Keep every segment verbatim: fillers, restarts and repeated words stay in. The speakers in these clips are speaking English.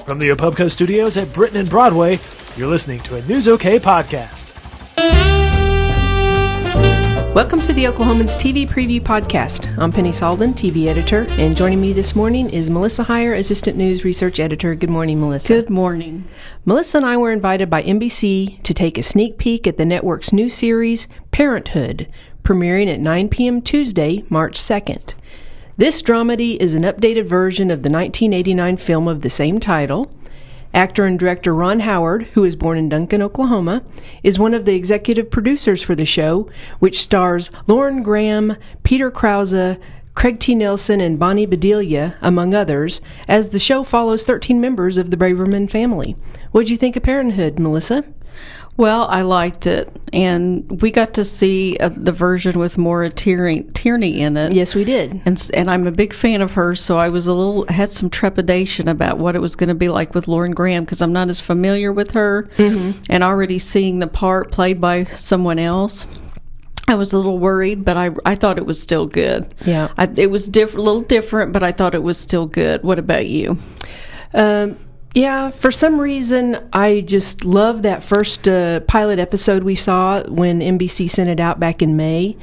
From the Opubco studios at Britain and Broadway, you're listening to a News OK podcast. Welcome to the Oklahomans T V Preview Podcast. I'm Penny Salden, T V editor, and joining me this morning is Melissa Heyer, Assistant News Research Editor. Good morning, Melissa. Good morning. Melissa and I were invited by N B C to take a sneak peek at the network's new series, Parenthood, premiering at nine p.m. Tuesday, March second. This dramedy is an updated version of the nineteen eighty-nine film of the same title. Actor and director Ron Howard, who is born in Duncan, Oklahoma, is one of the executive producers for the show, which stars Lauren Graham, Peter Krause, Craig T. Nelson, and Bonnie Bedelia, among others, as the show follows thirteen members of the Braverman family. What did you think of Parenthood, Melissa? Well, I liked it, and we got to see uh, the version with Maura Tierney, Tierney in it. Yes, we did. And and I'm a big fan of hers, so I was a little had some trepidation about what it was going to be like with Lauren Graham because I'm not as familiar with her, mm-hmm. and already seeing the part played by someone else. I was a little worried, but I I thought it was still good. Yeah, I, it was diff- a little different, but I thought it was still good. What about you? Um. Yeah, for some reason, I just love that first uh, pilot episode we saw when N B C sent it out back in May.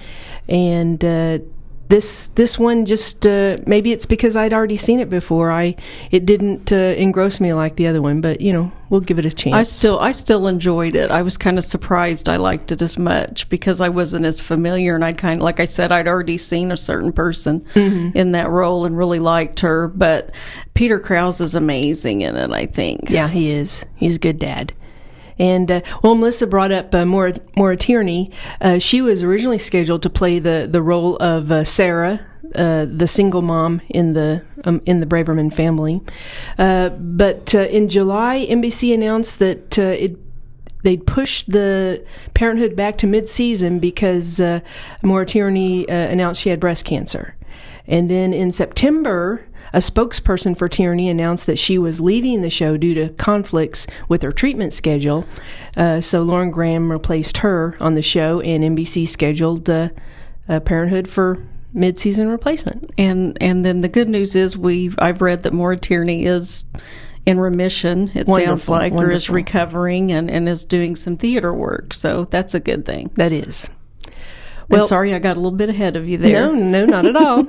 And uh, this this one just, uh, maybe it's because I'd already seen it before. I It didn't uh, engross me like the other one, but, you know, we'll give it a chance. I still I still enjoyed it. I was kind of surprised I liked it as much because I wasn't as familiar, and I'd kind of, like I said, I'd already seen a certain person mm-hmm. in that role and really liked her. But Peter Krause is amazing in it, I think. Yeah, he is. He's a good dad. And, uh, well, Melissa brought up uh, Maura, Maura Tierney. Uh, she was originally scheduled to play the, the role of uh, Sarah, uh, the single mom in the um, in the Braverman family. Uh, but uh, in July, N B C announced that uh, it they'd pushed the Parenthood back to mid-season because uh, Maura Tierney uh, announced she had breast cancer. And then in September, a spokesperson for Tierney announced that she was leaving the show due to conflicts with her treatment schedule. Uh, so Lauren Graham replaced her on the show, and N B C scheduled uh, uh, Parenthood for mid-season replacement. And and then the good news is we've I've read that Maura Tierney is in remission. It wonderful, sounds like, wonderful. or is recovering and, and is doing some theater work. So that's a good thing. That is. Well, and sorry, I got a little bit ahead of you there. No, no, not at all.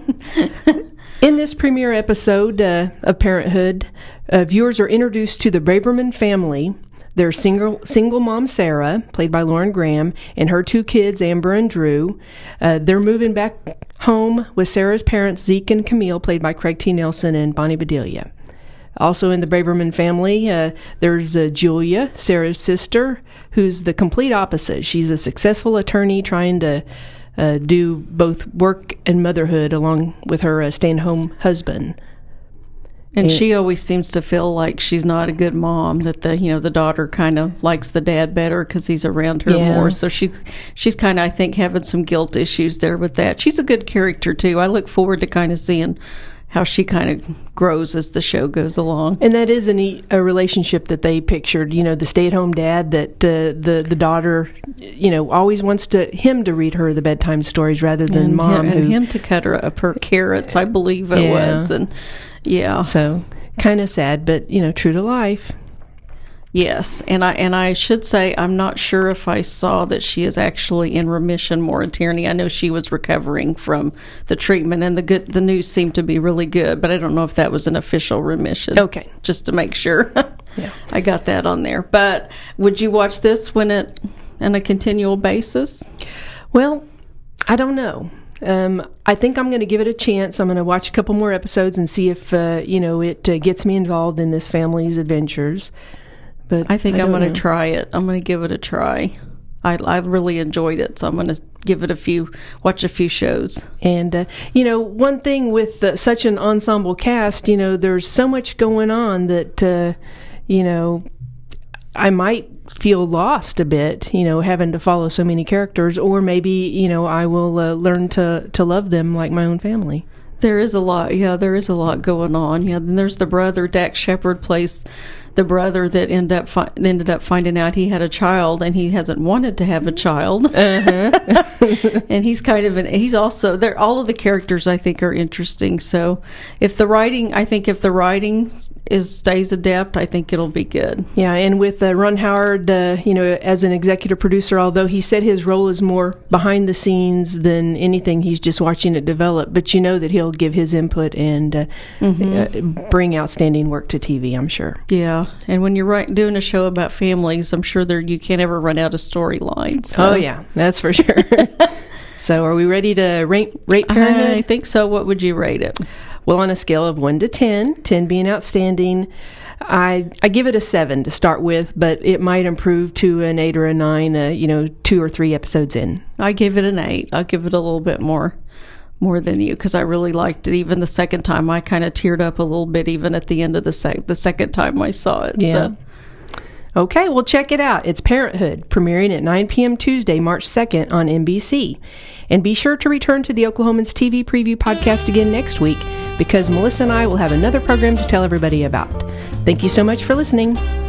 In this premiere episode uh, of Parenthood, uh, viewers are introduced to the Braverman family, their single single mom, Sarah, played by Lauren Graham, and her two kids, Amber and Drew. Uh, they're moving back home with Sarah's parents, Zeke and Camille, played by Craig T. Nelson and Bonnie Bedelia. Also in the Braverman family, uh, there's uh, Julia, Sarah's sister, who's the complete opposite. She's a successful attorney trying to uh, do both work and motherhood along with her uh, stay-at-home husband. And, and she always seems to feel like she's not a good mom, that the you know the daughter kind of likes the dad better because he's around her yeah. more. So she, she's kind of, I think, having some guilt issues there with that. She's a good character, too. I look forward to kind of seeing how she kind of grows as the show goes along. And that is a neat a relationship that they pictured, you know, the stay-at-home dad that uh, the, the daughter, you know, always wants to him to read her the bedtime stories rather than and mom. Him, who, and him to cut her up her carrots, I believe it yeah. was. And yeah. So kind of sad, but, you know, true to life. Yes, and I and I should say I'm not sure if I saw that she is actually in remission, Maura Tierney. I know she was recovering from the treatment, and the good the news seemed to be really good, but I don't know if that was an official remission. Okay, just to make sure. Yeah, I got that on there. But would you watch this when it on a continual basis? Well, I don't know. Um, I think I'm going to give it a chance. I'm going to watch a couple more episodes and see if uh, you know it uh, gets me involved in this family's adventures. But I think I I'm going know. to try it. I'm going to give it a try. I, I really enjoyed it, so I'm going to give it a few, watch a few shows. And, uh, you know, one thing with uh, such an ensemble cast, you know, there's so much going on that, uh, you know, I might feel lost a bit, you know, having to follow so many characters, or maybe, you know, I will uh, learn to, to love them like my own family. There is a lot, yeah, there is a lot going on. Yeah, then there's the brother, Dax Shepard, plays the brother that end up fi- ended up finding out he had a child, and he hasn't wanted to have a child. Uh-huh. And he's kind of an he's also there. All of the characters I think are interesting. So if the writing, I think if the writing is stays adept, I think it'll be good. Yeah, and with uh, Ron Howard, uh, you know, as an executive producer, although he said his role is more behind the scenes than anything, he's just watching it develop. But you know that he'll give his input and uh, mm-hmm. uh, bring outstanding work to T V, I'm sure. Yeah, and when you're right, doing a show about families, I'm sure there you can't ever run out of storylines. So. Oh yeah, that's for sure. So, are we ready to rate rate Parenthood? I think so. What would you rate it? Well, on a scale of one to ten, ten being outstanding, I I give it a seven to start with, but it might improve to an eight or a nine. Uh, you know, two or three episodes in. I give it an eight. I'll give it a little bit more. More than you, because I really liked it. Even the second time, I kind of teared up a little bit, even at the end of the sec- the second time I saw it. Yeah. So. Okay, well, check it out. It's Parenthood, premiering at nine p.m. Tuesday, March second on N B C. And be sure to return to the Oklahomans T V Preview Podcast again next week, because Melissa and I will have another program to tell everybody about. Thank you so much for listening.